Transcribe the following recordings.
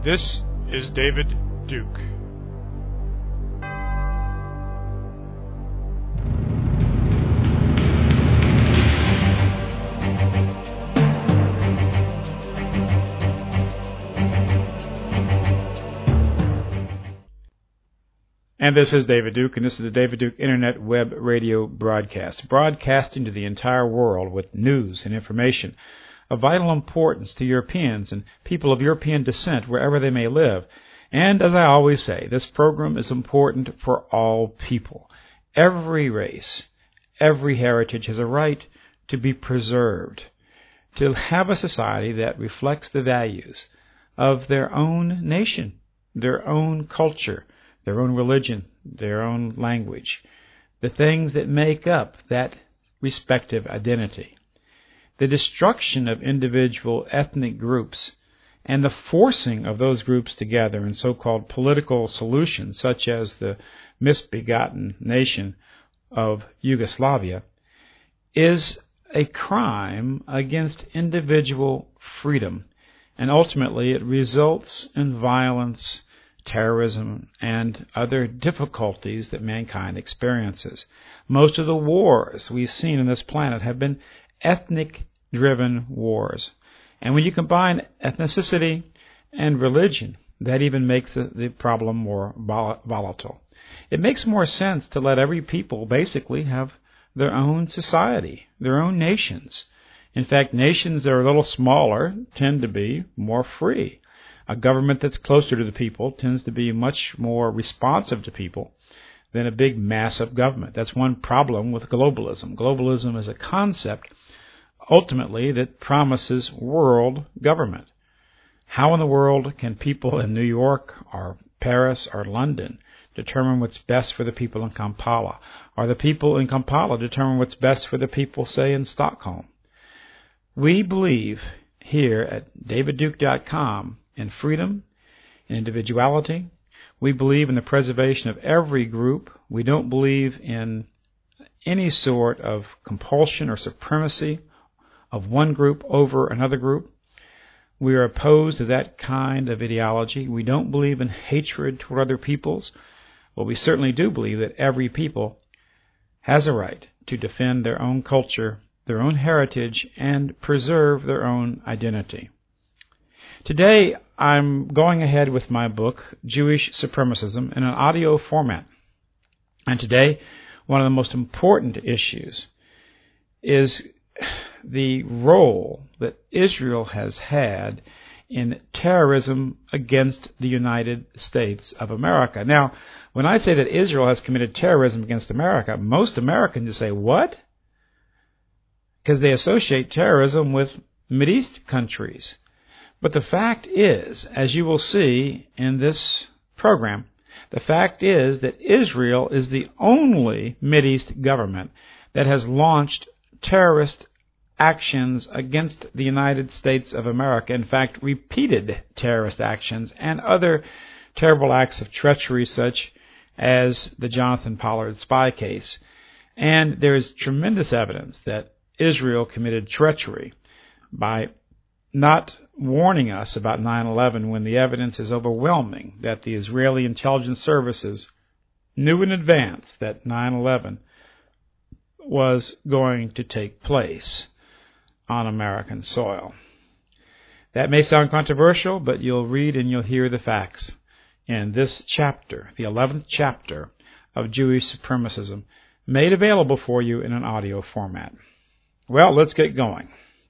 This is David Duke. And this is David Duke, and this is the David Duke Internet Web Radio Broadcast, broadcasting to the entire world with news and information of vital importance to Europeans and people of European descent wherever they may live. And as I always say, this program is important for all people. Every race, every heritage has a right to be preserved, to have a society that reflects the values of their own nation, their own culture, their own religion, their own language, the things that make up that respective identity. The destruction of individual ethnic groups and the forcing of those groups together in so-called political solutions, such as the misbegotten nation of Yugoslavia, is a crime against individual freedom, and ultimately it results in violence, terrorism, and other difficulties that mankind experiences. Most of the wars we've seen on this planet have been ethnic-driven wars. And when you combine ethnicity and religion, that even makes the problem more volatile. It makes more sense to let every people basically have their own society, their own nations. In fact, nations that are a little smaller tend to be more free. A government that's closer to the people tends to be much more responsive to people than a big, massive government. That's one problem with globalism. Globalism is a concept, ultimately, that promises world government. How in the world can people in New York or Paris or London determine what's best for the people in Kampala? Or the people in Kampala determine what's best for the people, say, in Stockholm? We believe here at davidduke.com in freedom, in individuality. We believe in the preservation of every group. We don't believe in any sort of compulsion or supremacy of one group over another group. We are opposed to that kind of ideology. We don't believe in hatred toward other peoples. But we certainly do believe that every people has a right to defend their own culture, their own heritage, and preserve their own identity. Today, I'm going ahead with my book, Jewish Supremacism, in an audio format. And today, one of the most important issues is the role that Israel has had in terrorism against the United States of America. Now, when I say that Israel has committed terrorism against America, most Americans say, what? Because they associate terrorism with Mideast countries. But the fact is, as you will see in this program, the fact is that Israel is the only Mideast government that has launched terrorist actions against the United States of America. In fact, repeated terrorist actions and other terrible acts of treachery such as the Jonathan Pollard spy case. And there is tremendous evidence that Israel committed treachery by not warning us about 9/11 when the evidence is overwhelming that the Israeli intelligence services knew in advance that 9/11 was going to take place on American soil. That may sound controversial, but you'll read and you'll hear the facts in this chapter, the 11th chapter of Jewish Supremacism, made available for you in an audio format. Well, let's get going.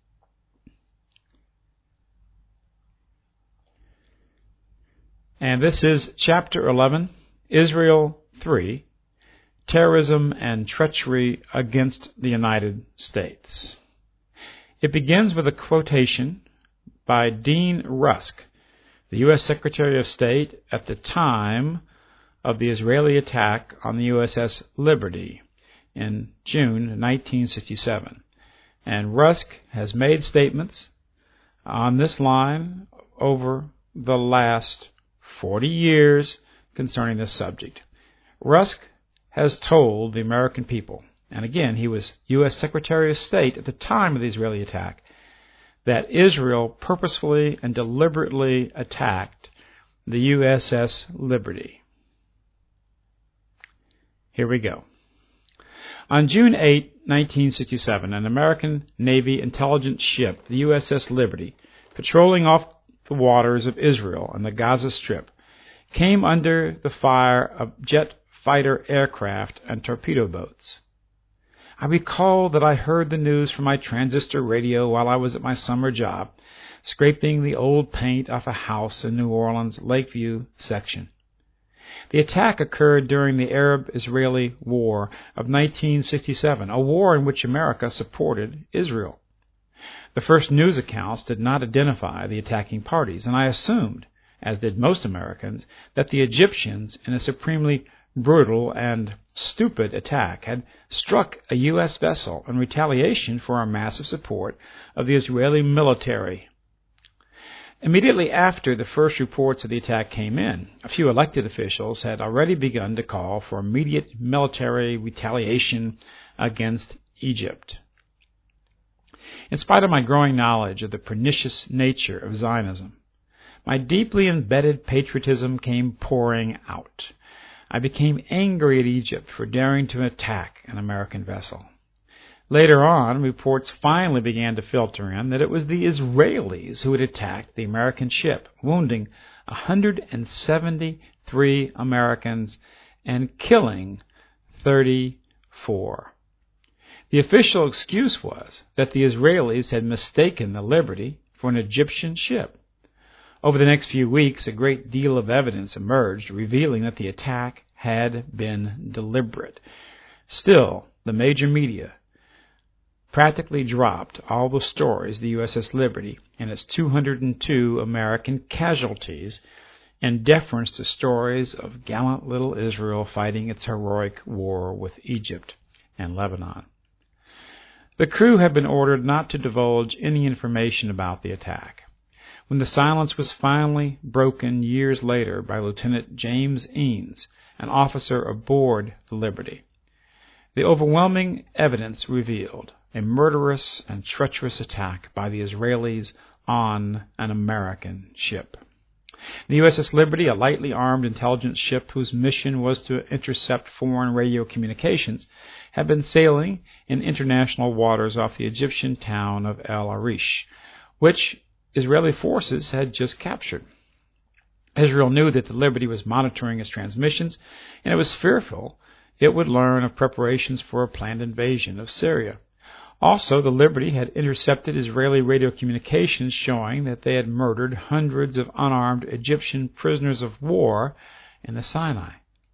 And this is Chapter 11, Israel 3, Terrorism and Treachery Against the United States. It begins with a quotation by Dean Rusk, the U.S. Secretary of State at the time of the Israeli attack on the USS Liberty in June 1967. And Rusk has made statements on this line over the last 40 years concerning this subject. Rusk has told the American people, and again, he was U.S. Secretary of State at the time of the Israeli attack, that Israel purposefully and deliberately attacked the USS Liberty. Here we go. On June 8, 1967, an American Navy intelligence ship, the USS Liberty, patrolling off the waters of Israel and the Gaza Strip, came under the fire of jet fighter aircraft and torpedo boats. I recall that I heard the news from my transistor radio while I was at my summer job, scraping the old paint off a house in New Orleans' Lakeview section. The attack occurred during the Arab-Israeli War of 1967, a war in which America supported Israel. The first news accounts did not identify the attacking parties, and I assumed, as did most Americans, that the Egyptians, in a supremely brutal and stupid attack, had struck a U.S. vessel in retaliation for our massive support of the Israeli military. Immediately after the first reports of the attack came in, a few elected officials had already begun to call for immediate military retaliation against Egypt. In spite of my growing knowledge of the pernicious nature of Zionism, my deeply embedded patriotism came pouring out. I became angry at Egypt for daring to attack an American vessel. Later on, reports finally began to filter in that it was the Israelis who had attacked the American ship, wounding 173 Americans and killing 34. The official excuse was that the Israelis had mistaken the Liberty for an Egyptian ship. Over the next few weeks, a great deal of evidence emerged revealing that the attack had been deliberate. Still, the major media practically dropped all the stories of the USS Liberty and its 202 American casualties in deference to stories of gallant little Israel fighting its heroic war with Egypt and Lebanon. The crew had been ordered not to divulge any information about the attack. When the silence was finally broken years later by Lieutenant James Eanes, an officer aboard the Liberty, the overwhelming evidence revealed a murderous and treacherous attack by the Israelis on an American ship. The USS Liberty, a lightly armed intelligence ship whose mission was to intercept foreign radio communications, had been sailing in international waters off the Egyptian town of El Arish, which Israeli forces had just captured. Israel knew that the Liberty was monitoring its transmissions, and it was fearful it would learn of preparations for a planned invasion of Syria. Also, the Liberty had intercepted Israeli radio communications showing that they had murdered hundreds of unarmed Egyptian prisoners of war in the Sinai.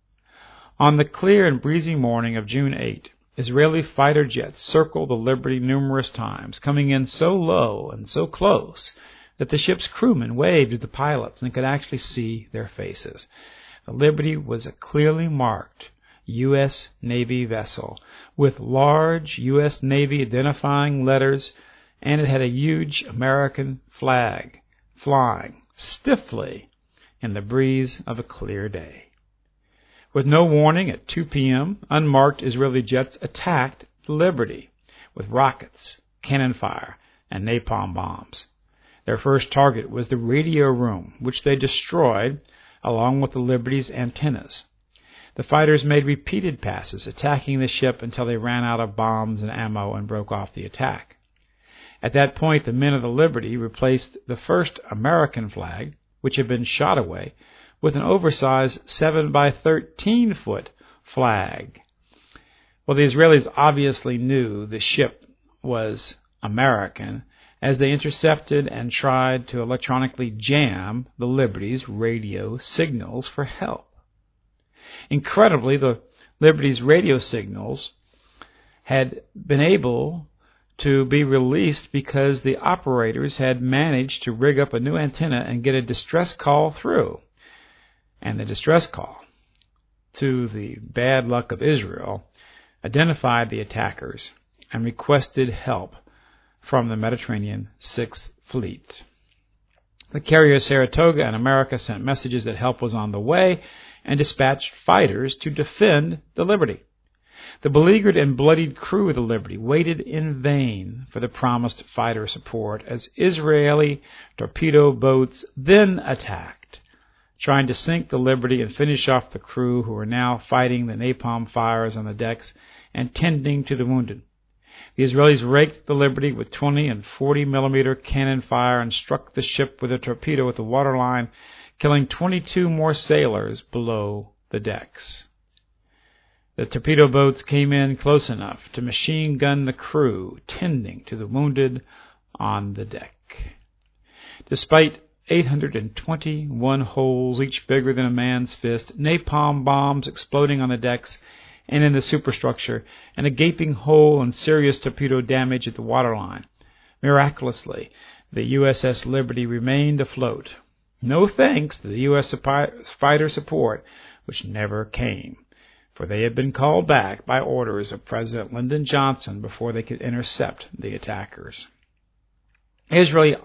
On the clear and breezy morning of June 8, Israeli fighter jets circled the Liberty numerous times, coming in so low and so close that the ship's crewmen waved at the pilots and could actually see their faces. The Liberty was a clearly marked U.S. Navy vessel with large U.S. Navy identifying letters, and it had a huge American flag flying stiffly in the breeze of a clear day. With no warning, at 2 p.m., unmarked Israeli jets attacked the Liberty with rockets, cannon fire, and napalm bombs. Their first target was the radio room, which they destroyed along with the Liberty's antennas. The fighters made repeated passes, attacking the ship until they ran out of bombs and ammo and broke off the attack. At that point, the men of the Liberty replaced the first American flag, which had been shot away, with an oversized 7-by-13-foot flag. Well, the Israelis obviously knew the ship was American, as they intercepted and tried to electronically jam the Liberty's radio signals for help. Incredibly, the Liberty's radio signals had been able to be released because the operators had managed to rig up a new antenna and get a distress call through. And the distress call, to the bad luck of Israel, identified the attackers and requested help from the Mediterranean Sixth Fleet. The carrier Saratoga and America sent messages that help was on the way and dispatched fighters to defend the Liberty. The beleaguered and bloodied crew of the Liberty waited in vain for the promised fighter support as Israeli torpedo boats then attacked trying to sink the Liberty and finish off the crew who were now fighting the napalm fires on the decks and tending to the wounded. The Israelis raked the Liberty with 20 and 40 millimeter cannon fire and struck the ship with a torpedo at the waterline, killing 22 more sailors below the decks. The torpedo boats came in close enough to machine gun the crew tending to the wounded on the deck. Despite 821 holes, each bigger than a man's fist, napalm bombs exploding on the decks and in the superstructure, and a gaping hole and serious torpedo damage at the waterline, miraculously, the USS Liberty remained afloat. No thanks to the U.S. fighter support, which never came, for they had been called back by orders of President Lyndon Johnson before they could intercept the attackers. Israel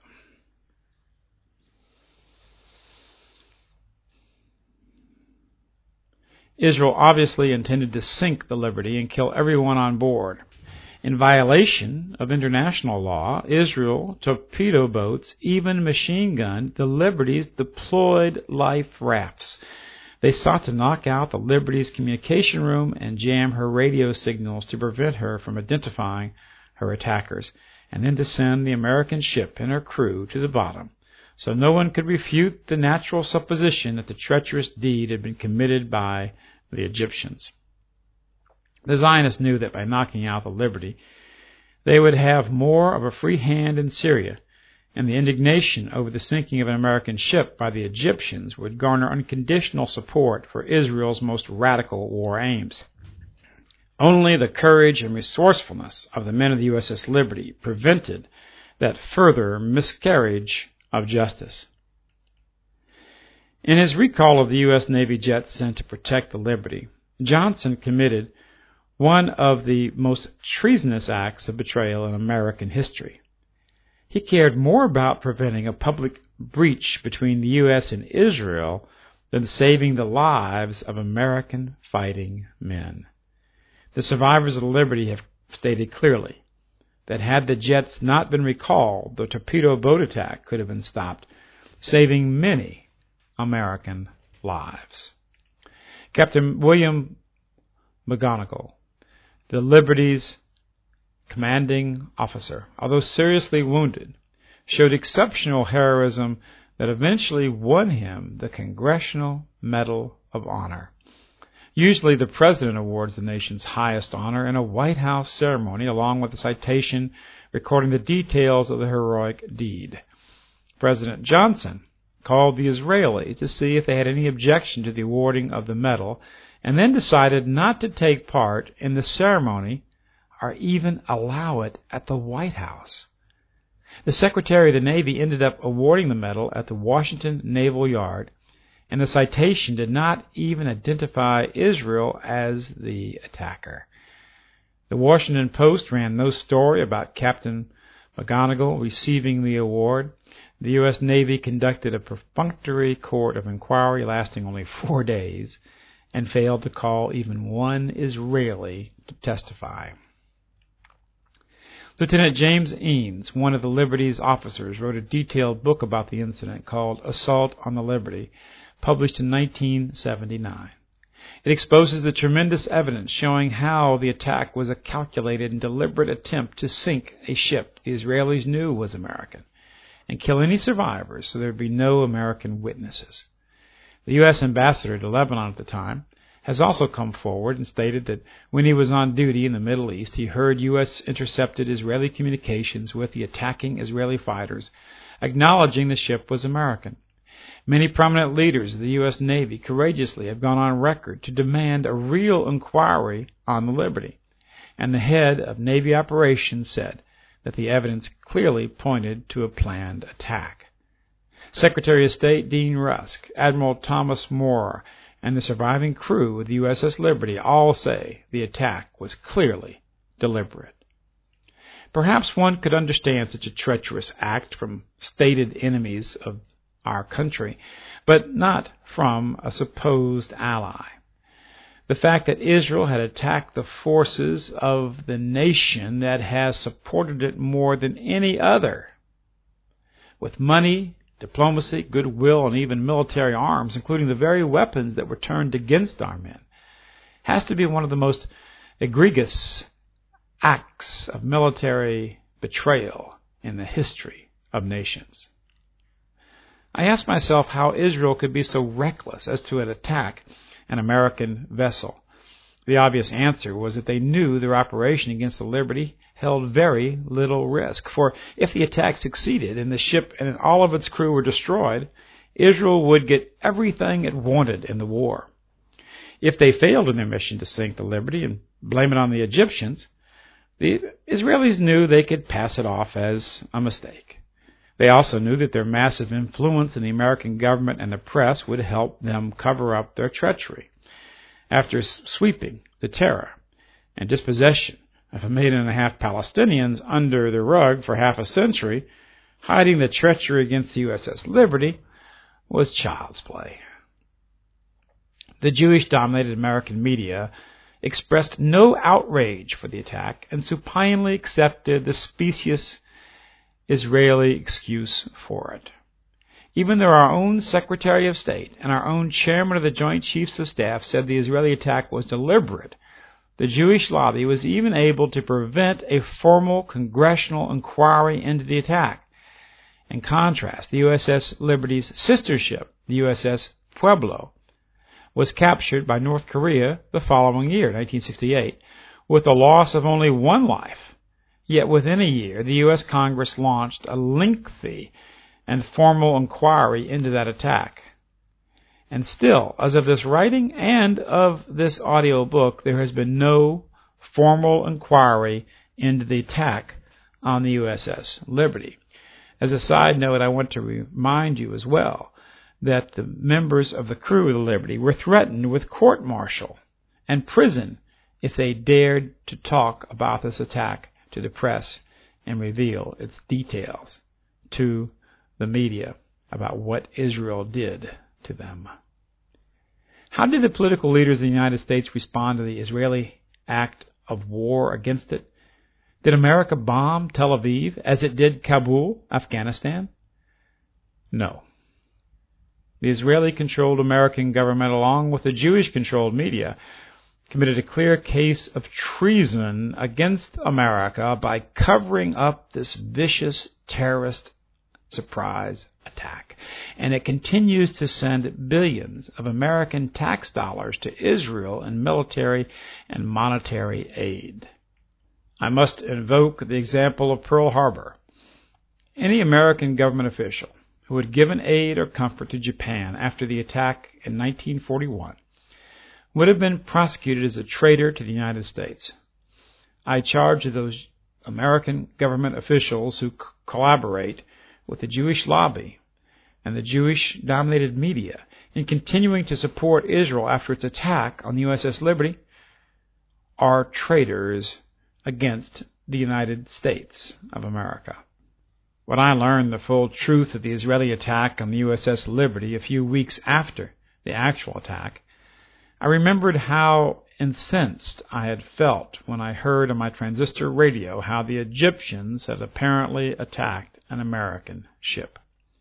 obviously intended to sink the Liberty and kill everyone on board. In violation of international law, Israel torpedo boats even machine-gunned the Liberty's deployed life rafts. They sought to knock out the Liberty's communication room and jam her radio signals to prevent her from identifying her attackers, and then to send the American ship and her crew to the bottom, so no one could refute the natural supposition that the treacherous deed had been committed by the Egyptians. The Zionists knew that by knocking out the Liberty, they would have more of a free hand in Syria, and the indignation over the sinking of an American ship by the Egyptians would garner unconditional support for Israel's most radical war aims. Only the courage and resourcefulness of the men of the USS Liberty prevented that further miscarriage of justice. In his recall of the U.S. Navy jets sent to protect the Liberty, Johnson committed one of the most treasonous acts of betrayal in American history. He cared more about preventing a public breach between the U.S. and Israel than saving the lives of American fighting men. The survivors of the Liberty have stated clearly that had the jets not been recalled, the torpedo boat attack could have been stopped, saving many American lives. Captain William McGonigal, the Liberty's commanding officer, although seriously wounded, showed exceptional heroism that eventually won him the Congressional Medal of Honor. Usually the President awards the nation's highest honor in a White House ceremony along with a citation recording the details of the heroic deed. President Johnson called the Israelis to see if they had any objection to the awarding of the medal, and then decided not to take part in the ceremony or even allow it at the White House. The Secretary of the Navy ended up awarding the medal at the Washington Naval Yard, and the citation did not even identify Israel as the attacker. The Washington Post ran no story about Captain McGonigal receiving the award. The U.S. Navy conducted a perfunctory court of inquiry lasting only 4 days and failed to call even one Israeli to testify. Lieutenant James Eames, one of the Liberty's officers, wrote a detailed book about the incident called Assault on the Liberty, published in 1979. It exposes the tremendous evidence showing how the attack was a calculated and deliberate attempt to sink a ship the Israelis knew was American and kill any survivors so there would be no American witnesses. The U.S. ambassador to Lebanon at the time has also come forward and stated that when he was on duty in the Middle East, he heard U.S. intercepted Israeli communications with the attacking Israeli fighters, acknowledging the ship was American. Many prominent leaders of the U.S. Navy courageously have gone on record to demand a real inquiry on the Liberty, and the head of Navy operations said that the evidence clearly pointed to a planned attack. Secretary of State Dean Rusk, Admiral Thomas Moore, and the surviving crew of the USS Liberty all say the attack was clearly deliberate. Perhaps one could understand such a treacherous act from stated enemies of our country, but not from a supposed ally. The fact that Israel had attacked the forces of the nation that has supported it more than any other, with money diplomacy, goodwill, and even military arms, including the very weapons that were turned against our men, has to be one of the most egregious acts of military betrayal in the history of nations. I asked myself how Israel could be so reckless as to attack an American vessel. The obvious answer was that they knew their operation against the Liberty held very little risk, for if the attack succeeded and the ship and all of its crew were destroyed, Israel would get everything it wanted in the war. If they failed in their mission to sink the Liberty and blame it on the Egyptians, the Israelis knew they could pass it off as a mistake. They also knew that their massive influence in the American government and the press would help them cover up their treachery. After sweeping the terror and dispossession of 1.5 million Palestinians under the rug for half a century, hiding the treachery against the USS Liberty was child's play. The Jewish-dominated American media expressed no outrage for the attack and supinely accepted the specious Israeli excuse for it. Even though our own Secretary of State and our own Chairman of the Joint Chiefs of Staff said the Israeli attack was deliberate, the Jewish lobby was even able to prevent a formal congressional inquiry into the attack. In contrast, the USS Liberty's sister ship, the USS Pueblo, was captured by North Korea the following year, 1968, with the loss of only one life. Yet within a year, the U.S. Congress launched a lengthy and formal inquiry into that attack. And still, as of this writing and of this audio book, there has been no formal inquiry into the attack on the USS Liberty. As a side note, I want to remind you as well that the members of the crew of the Liberty were threatened with court-martial and prison if they dared to talk about this attack to the press and reveal its details to the media about what Israel did to them. How did the political leaders of the United States respond to the Israeli act of war against it? Did America bomb Tel Aviv as it did Kabul, Afghanistan? No. The Israeli-controlled American government, along with the Jewish-controlled media, committed a clear case of treason against America by covering up this vicious terrorist surprise attack. And it continues to send billions of American tax dollars to Israel in military and monetary aid. I must invoke the example of Pearl Harbor. Any American government official who had given aid or comfort to Japan after the attack in 1941 would have been prosecuted as a traitor to the United States. I charge those American government officials who collaborate with the Jewish lobby and the Jewish-dominated media in continuing to support Israel after its attack on the USS Liberty are traitors against the United States of America. When I learned the full truth of the Israeli attack on the USS Liberty a few weeks after the actual attack, I remembered how incensed I had felt when I heard on my transistor radio how the Egyptians had apparently attacked an American ship.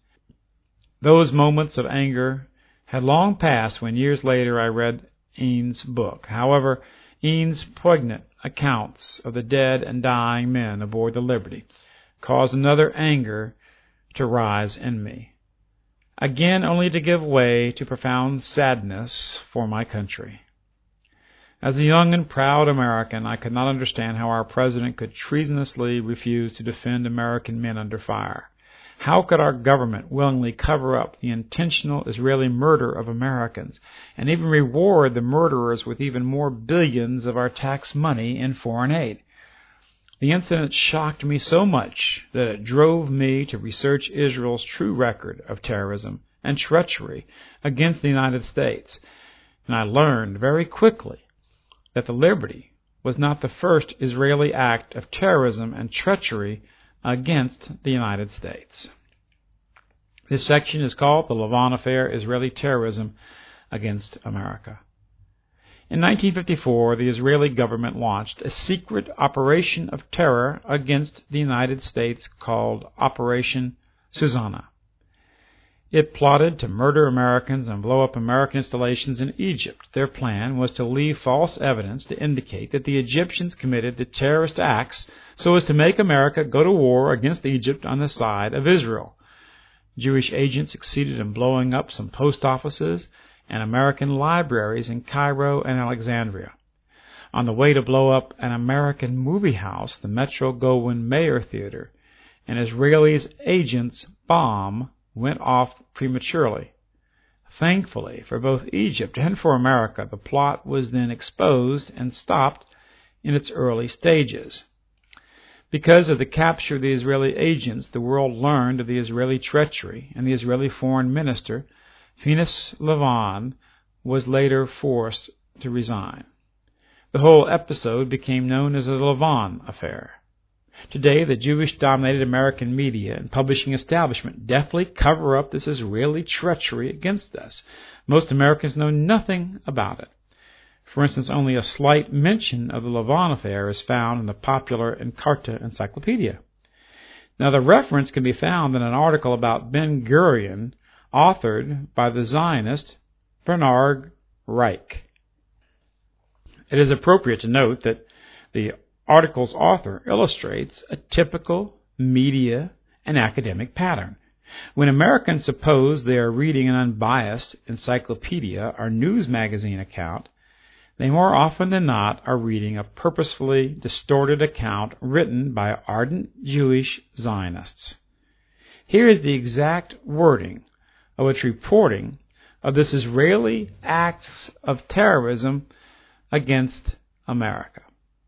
Those moments of anger had long passed when years later I read Eanes' book. However, Eanes' poignant accounts of the dead and dying men aboard the Liberty caused another anger to rise in me, again only to give way to profound sadness for my country. As a young and proud American, I could not understand how our president could treasonously refuse to defend American men under fire. How could our government willingly cover up the intentional Israeli murder of Americans and even reward the murderers with even more billions of our tax money in foreign aid? The incident shocked me so much that it drove me to research Israel's true record of terrorism and treachery against the United States, and I learned very quickly that the Liberty was not the first Israeli act of terrorism and treachery against the United States. This section is called The Lavon Affair, Israeli Terrorism Against America. In 1954, the Israeli government launched a secret operation of terror against the United States called Operation Susanna. It plotted to murder Americans and blow up American installations in Egypt. Their plan was to leave false evidence to indicate that the Egyptians committed the terrorist acts so as to make America go to war against Egypt on the side of Israel. Jewish agents succeeded in blowing up some post offices and American libraries in Cairo and Alexandria. On the way to blow up an American movie house, the Metro-Goldwyn-Mayer Theater, an Israeli agent's bomb went off prematurely. Thankfully for both Egypt and for America, the plot was then exposed and stopped in its early stages. Because of the capture of the Israeli agents, the world learned of the Israeli treachery, and the Israeli foreign minister, Finis Lavon, was later forced to resign. The whole episode became known as the Lavon Affair. Today, the Jewish-dominated American media and publishing establishment deftly cover up this Israeli treachery against us. Most Americans know nothing about it. For instance, only a slight mention of the Lavon affair is found in the popular Encarta Encyclopedia. Now, the reference can be found in an article about Ben-Gurion, authored by the Zionist Bernard Reich. It is appropriate to note that the article's author illustrates a typical media and academic pattern. When Americans suppose they are reading an unbiased encyclopedia or news magazine account, they more often than not are reading a purposefully distorted account written by ardent Jewish Zionists. Here is the exact wording of its reporting of this Israeli acts of terrorism against America.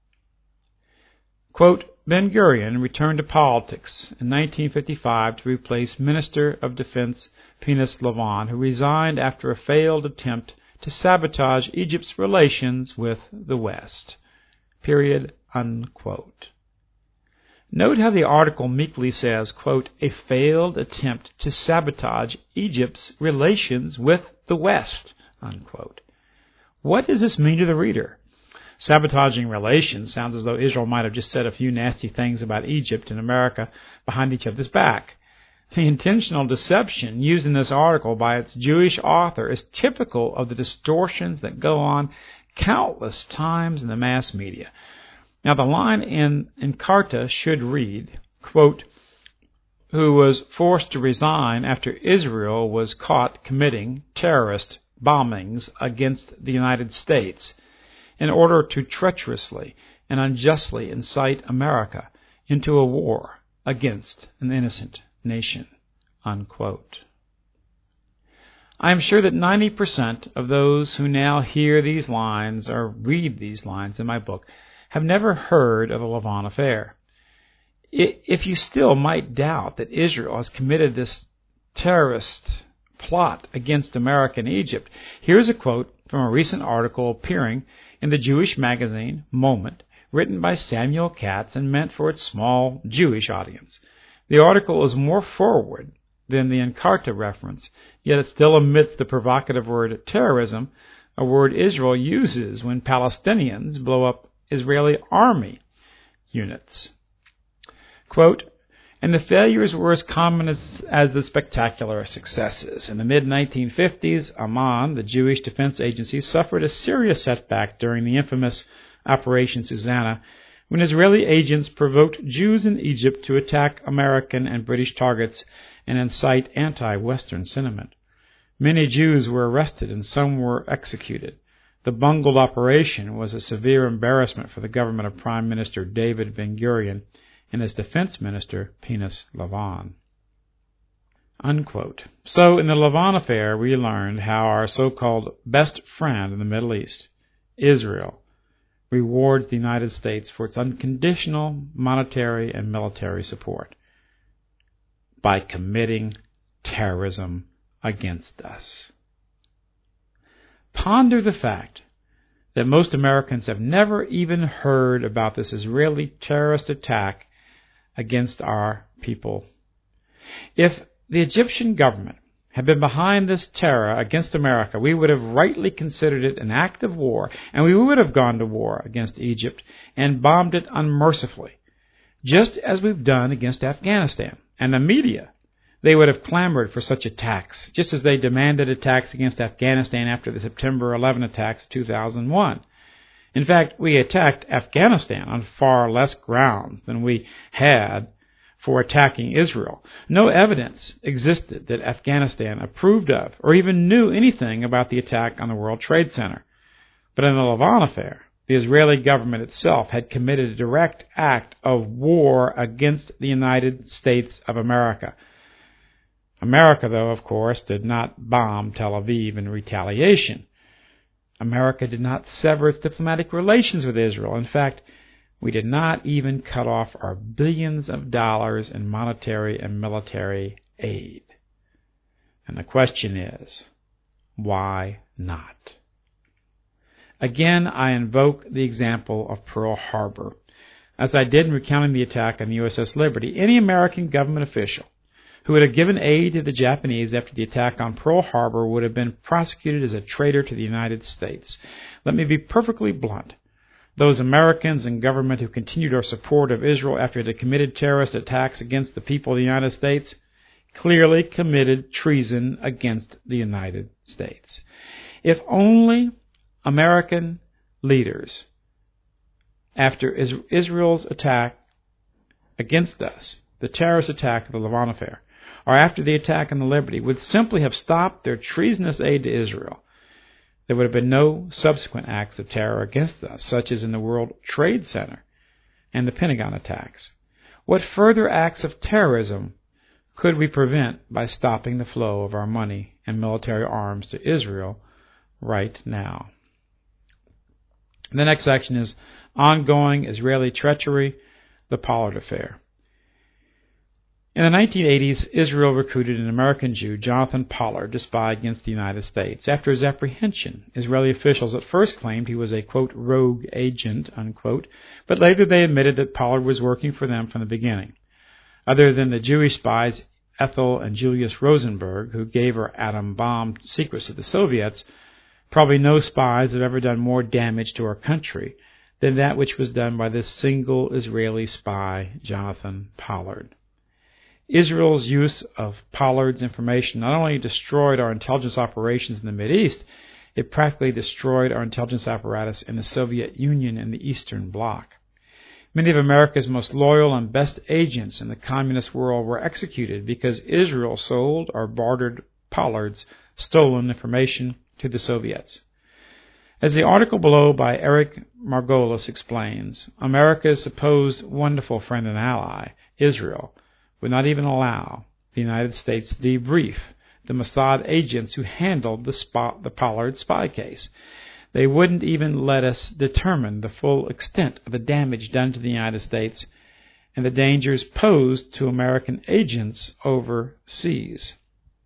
Quote, Ben-Gurion returned to politics in 1955 to replace Minister of Defense Finis Lavon, who resigned after a failed attempt to sabotage Egypt's relations with the West. Period. Unquote. Note how the article meekly says, quote, a failed attempt to sabotage Egypt's relations with the West. Unquote. What does this mean to the reader? Sabotaging relations sounds as though Israel might have just said a few nasty things about Egypt and America behind each other's back. The intentional deception used in this article by its Jewish author is typical of the distortions that go on countless times in the mass media. Now, the line in Encarta should read, quote, who was forced to resign after Israel was caught committing terrorist bombings against the United States in order to treacherously and unjustly incite America into a war against an innocent nation. Unquote. I am sure that 90% of those who now hear these lines or read these lines in my book have never heard of the Lavon affair. If you still might doubt that Israel has committed this terrorist plot against America and Egypt, here's a quote from a recent article appearing in the Jewish magazine Moment, written by Samuel Katz and meant for its small Jewish audience. The article is more forward than the Encarta reference, yet it still omits the provocative word terrorism, a word Israel uses when Palestinians blow up Israeli army units. Quote, and the failures were as common as the spectacular successes. In the mid-1950s, Amman, the Jewish Defense Agency, suffered a serious setback during the infamous Operation Susanna, when Israeli agents provoked Jews in Egypt to attack American and British targets and incite anti-Western sentiment. Many Jews were arrested and some were executed. The bungled operation was a severe embarrassment for the government of Prime Minister David Ben-Gurion and his defense minister, Finis Lavon. Unquote. So, in the Lavon affair, we learned how our so-called best friend in the Middle East, Israel, rewards the United States for its unconditional monetary and military support by committing terrorism against us. Ponder the fact that most Americans have never even heard about this Israeli terrorist attack against our people. If the Egyptian government had been behind this terror against America, we would have rightly considered it an act of war, and we would have gone to war against Egypt and bombed it unmercifully, just as we've done against Afghanistan. And the they would have clamored for such attacks, just as they demanded attacks against Afghanistan after the September 11 attacks of 2001. In fact, we attacked Afghanistan on far less ground than we had for attacking Israel. No evidence existed that Afghanistan approved of or even knew anything about the attack on the World Trade Center. But in the Lavon affair, the Israeli government itself had committed a direct act of war against the United States of America. America, though, of course, did not bomb Tel Aviv in retaliation. America did not sever its diplomatic relations with Israel. In fact, we did not even cut off our billions of dollars in monetary and military aid. And the question is, why not? Again, I invoke the example of Pearl Harbor. As I did in recounting the attack on the USS Liberty, any American government official who would have given aid to the Japanese after the attack on Pearl Harbor would have been prosecuted as a traitor to the United States. Let me be perfectly blunt. Those Americans and government who continued our support of Israel after it had committed terrorist attacks against the people of the United States clearly committed treason against the United States. If only American leaders, after Israel's attack against us, the terrorist attack of the Lavon affair, or after the attack on the Liberty, would simply have stopped their treasonous aid to Israel, there would have been no subsequent acts of terror against us, such as in the World Trade Center and the Pentagon attacks. What further acts of terrorism could we prevent by stopping the flow of our money and military arms to Israel right now? The next section is ongoing Israeli treachery, the Pollard affair. In the 1980s, Israel recruited an American Jew, Jonathan Pollard, to spy against the United States. After his apprehension, Israeli officials at first claimed he was a, quote, rogue agent, unquote, but later they admitted that Pollard was working for them from the beginning. Other than the Jewish spies Ethel and Julius Rosenberg, who gave or atom bomb secrets to the Soviets, probably no spies have ever done more damage to our country than that which was done by this single Israeli spy, Jonathan Pollard. Israel's use of Pollard's information not only destroyed our intelligence operations in the Mideast, it practically destroyed our intelligence apparatus in the Soviet Union and the Eastern Bloc. Many of America's most loyal and best agents in the communist world were executed because Israel sold or bartered Pollard's stolen information to the Soviets. As the article below by Eric Margolis explains, America's supposed wonderful friend and ally, Israel, would not even allow the United States to debrief the Mossad agents who handled the Pollard spy case. They wouldn't even let us determine the full extent of the damage done to the United States and the dangers posed to American agents overseas.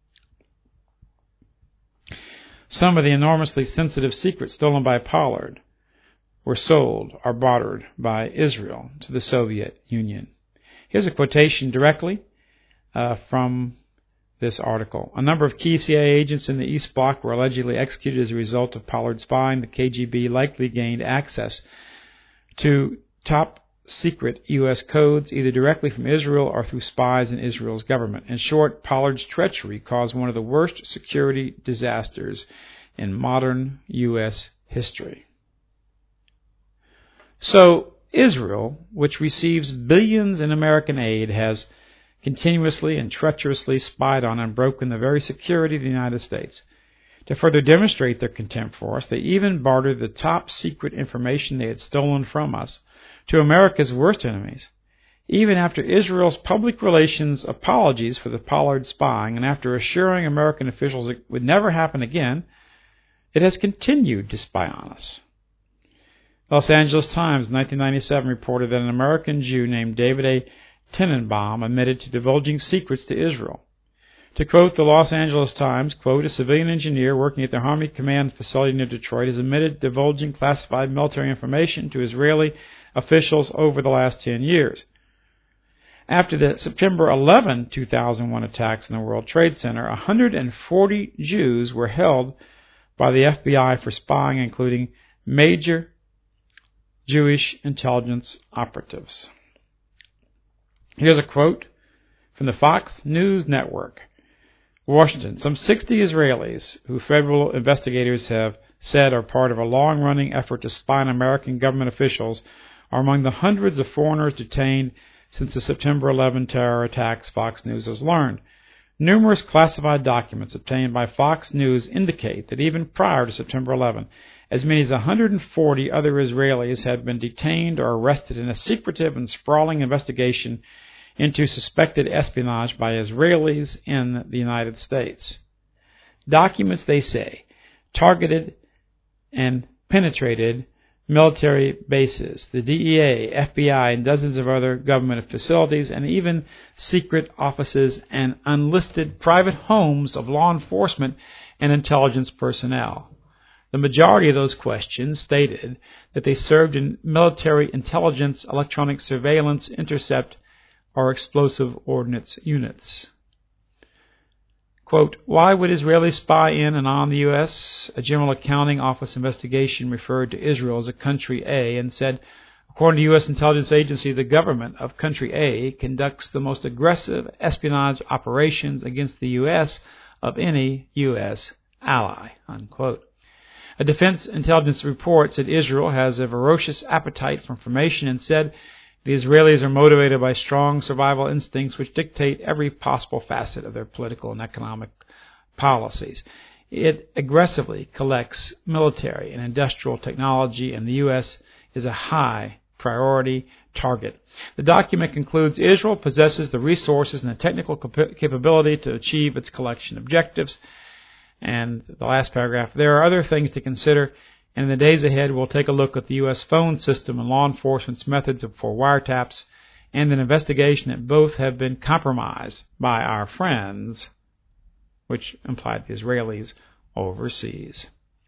Some of the enormously sensitive secrets stolen by Pollard were sold or bartered by Israel to the Soviet Union. Here's a quotation directly from this article. A number of key CIA agents in the East Bloc were allegedly executed as a result of Pollard spying. The KGB likely gained access to top-secret U.S. codes either directly from Israel or through spies in Israel's government. In short, Pollard's treachery caused one of the worst security disasters in modern U.S. history. So, Israel, which receives billions in American aid, has continuously and treacherously spied on and broken the very security of the United States. To further demonstrate their contempt for us, they even bartered the top-secret information they had stolen from us to America's worst enemies. Even after Israel's public relations apologies for the Pollard spying and after assuring American officials it would never happen again, it has continued to spy on us. Los Angeles Times in 1997 reported that an American Jew named David A. Tenenbaum admitted to divulging secrets to Israel. To quote the Los Angeles Times, quote, a civilian engineer working at the Army Command facility near Detroit has admitted divulging classified military information to Israeli officials over the last 10 years. After the September 11, 2001 attacks in the World Trade Center, 140 Jews were held by the FBI for spying, including major Jewish intelligence operatives. Here's a quote from the Fox News Network. Washington. Some 60 Israelis who federal investigators have said are part of a long-running effort to spy on American government officials are among the hundreds of foreigners detained since the September 11 terror attacks, Fox News has learned. Numerous classified documents obtained by Fox News indicate that even prior to September 11, as many as 140 other Israelis had been detained or arrested in a secretive and sprawling investigation into suspected espionage by Israelis in the United States. Documents, they say, targeted and penetrated military bases, the DEA, FBI, and dozens of other government facilities, and even secret offices and unlisted private homes of law enforcement and intelligence personnel. The majority of those questions stated that they served in military intelligence, electronic surveillance, intercept, or explosive ordnance units. Quote, why would Israelis spy in and on the U.S.? A General Accounting Office investigation referred to Israel as a country A and said, according to U.S. intelligence agency, the government of country A conducts the most aggressive espionage operations against the U.S. of any U.S. ally, unquote. A defense intelligence report said Israel has a ferocious appetite for information and said the Israelis are motivated by strong survival instincts which dictate every possible facet of their political and economic policies. It aggressively collects military and industrial technology, and the U.S. is a high priority target. The document concludes Israel possesses the resources and the technical capability to achieve its collection objectives. And the last paragraph, there are other things to consider, and in the days ahead we'll take a look at the U.S. phone system and law enforcement's methods for wiretaps and an investigation that both have been compromised by our friends, which implied the Israelis, overseas.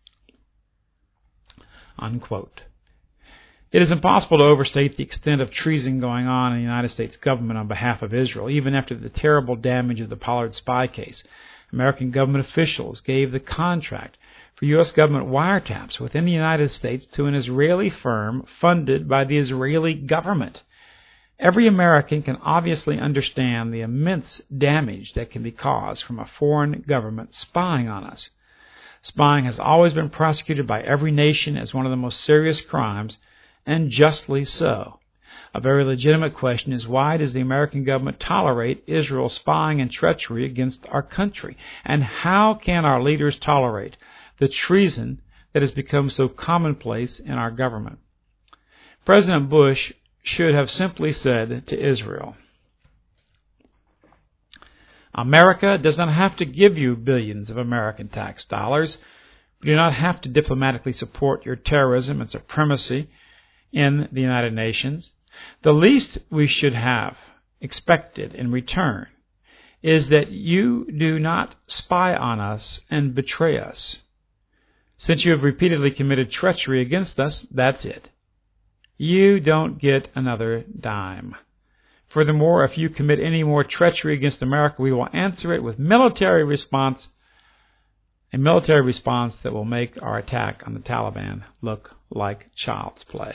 Unquote. It is impossible to overstate the extent of treason going on in the United States government on behalf of Israel, even after the terrible damage of the Pollard spy case. American government officials gave the contract for U.S. government wiretaps within the United States to an Israeli firm funded by the Israeli government. Every American can obviously understand the immense damage that can be caused from a foreign government spying on us. Spying has always been prosecuted by every nation as one of the most serious crimes, and justly so. A very legitimate question is, why does the American government tolerate Israel spying and treachery against our country? And how can our leaders tolerate the treason that has become so commonplace in our government? President Bush should have simply said to Israel, America does not have to give you billions of American tax dollars. We do not have to diplomatically support your terrorism and supremacy in the United Nations. The least we should have expected in return is that you do not spy on us and betray us. Since you have repeatedly committed treachery against us, that's it. You don't get another dime. Furthermore, if you commit any more treachery against America, we will answer it with a military response that will make our attack on the Taliban look like child's play.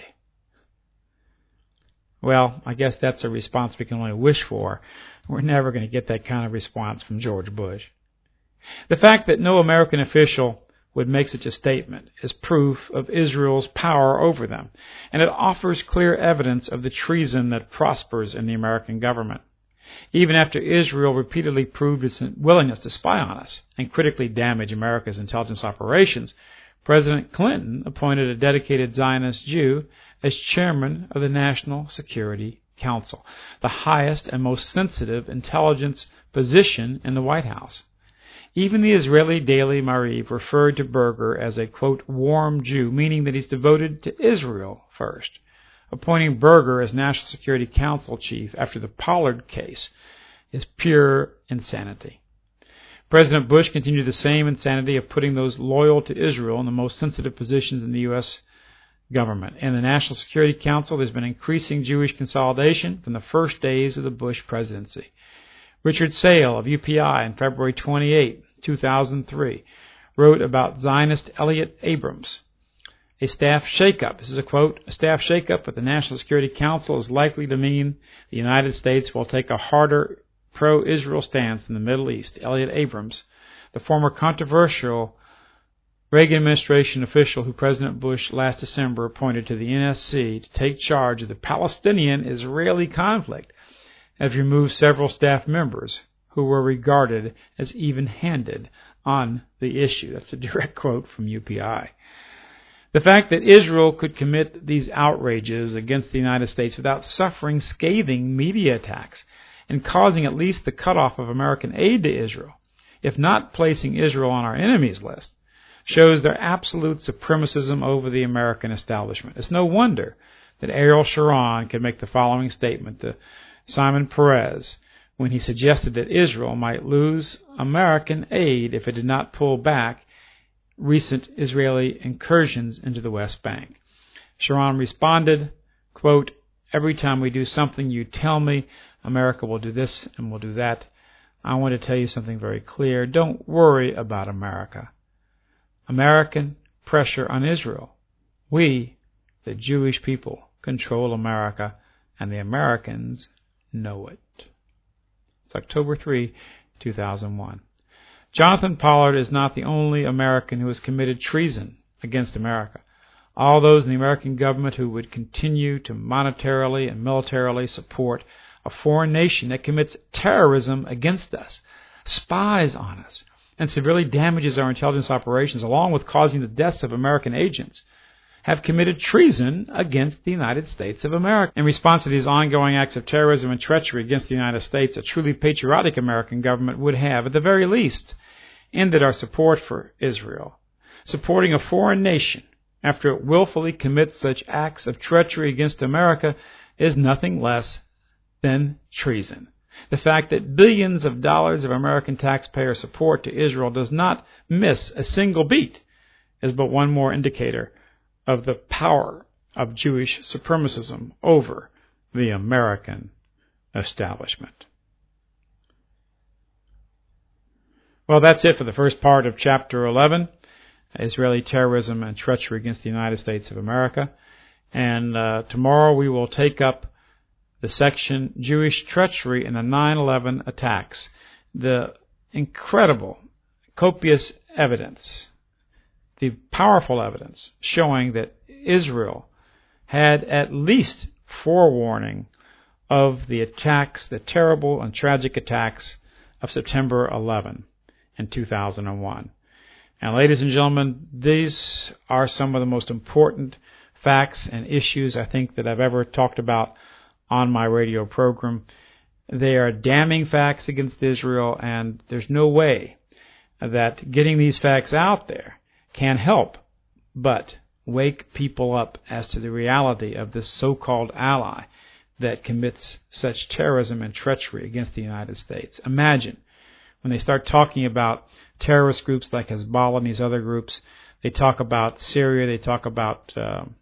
Well, I guess that's a response we can only wish for. We're never going to get that kind of response from George Bush. The fact that no American official would make such a statement is proof of Israel's power over them, and it offers clear evidence of the treason that prospers in the American government. Even after Israel repeatedly proved its willingness to spy on us and critically damage America's intelligence operations, President Clinton appointed a dedicated Zionist Jew as chairman of the National Security Council, the highest and most sensitive intelligence position in the White House. Even the Israeli Daily Maariv referred to Berger as a, quote, warm Jew, meaning that he's devoted to Israel first. Appointing Berger as National Security Council chief after the Pollard case is pure insanity. President Bush continued the same insanity of putting those loyal to Israel in the most sensitive positions in the U.S. government. In the National Security Council, there's been increasing Jewish consolidation from the first days of the Bush presidency. Richard Sale of UPI on February 28, 2003, wrote about Zionist Elliot Abrams. A staff shakeup. This is a quote. A staff shakeup at the National Security Council is likely to mean the United States will take a harder pro-Israel stance in the Middle East, Elliot Abrams, the former controversial Reagan administration official who President Bush last December appointed to the NSC to take charge of the Palestinian-Israeli conflict, has removed several staff members who were regarded as even-handed on the issue. That's a direct quote from UPI. The fact that Israel could commit these outrages against the United States without suffering scathing media attacks and causing at least the cutoff of American aid to Israel, if not placing Israel on our enemies list, shows their absolute supremacism over the American establishment. It's no wonder that Ariel Sharon could make the following statement to Simon Peres when he suggested that Israel might lose American aid if it did not pull back recent Israeli incursions into the West Bank. Sharon responded, quote, "Every time we do something, you tell me America will do this and will do that. I want to tell you something very clear. Don't worry about America. American pressure on Israel. We, the Jewish people, control America, and the Americans know it." It's October 3, 2001. Jonathan Pollard is not the only American who has committed treason against America. All those in the American government who would continue to monetarily and militarily support a foreign nation that commits terrorism against us, spies on us, and severely damages our intelligence operations, along with causing the deaths of American agents, have committed treason against the United States of America. In response to these ongoing acts of terrorism and treachery against the United States, a truly patriotic American government would have, at the very least, ended our support for Israel. Supporting a foreign nation after it willfully commits such acts of treachery against America is nothing less than treason. The fact that billions of dollars of American taxpayer support to Israel does not miss a single beat is but one more indicator of the power of Jewish supremacism over the American establishment. Well, that's it for the first part of Chapter 11, Israeli terrorism and treachery against the United States of America. And tomorrow we will take up the section Jewish treachery in the 9/11 attacks. The incredible, copious evidence, the powerful evidence showing that Israel had at least forewarning of the attacks, the terrible and tragic attacks of September 11 in 2001. And ladies and gentlemen, these are some of the most important facts and issues I think that I've ever talked about on my radio program. They are damning facts against Israel, and there's no way that getting these facts out there can help but wake people up as to the reality of this so-called ally that commits such terrorism and treachery against the United States. Imagine when they start talking about terrorist groups like Hezbollah and these other groups, they talk about Syria, they talk about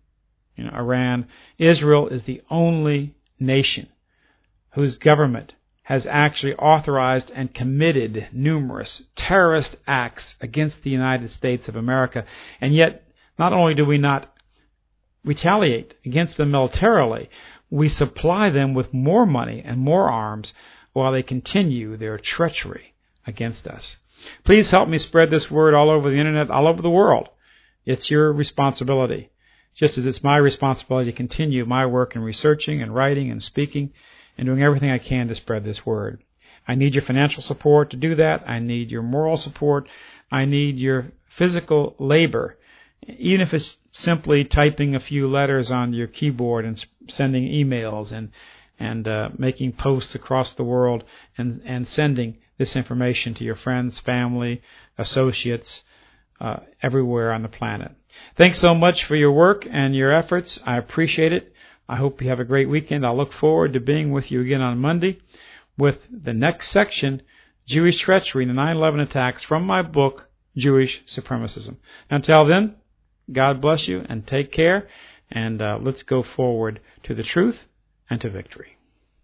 Iran. Israel is the only nation whose government has actually authorized and committed numerous terrorist acts against the United States of America. And yet, not only do we not retaliate against them militarily, we supply them with more money and more arms while they continue their treachery against us. Please help me spread this word all over the internet, all over the world. It's your responsibility, just as it's my responsibility to continue my work in researching and writing and speaking and doing everything I can to spread this word. I need your financial support to do that. I need your moral support. I need your physical labor, even if it's simply typing a few letters on your keyboard and sending emails and making posts across the world and sending this information to your friends, family, associates, everywhere on the planet. Thanks so much for your work and your efforts. I appreciate it. I hope you have a great weekend. I look forward to being with you again on Monday with the next section, Jewish Treachery and the 9/11 Attacks, from my book, Jewish Supremacism. Until then, God bless you and take care, and let's go forward to the truth and to victory.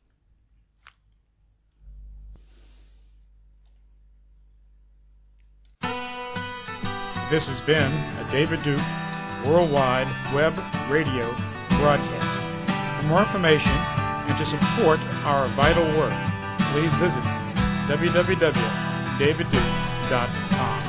This has been a David Duke Worldwide Web Radio broadcast. For more information and to support our vital work, please visit www.davidduke.com.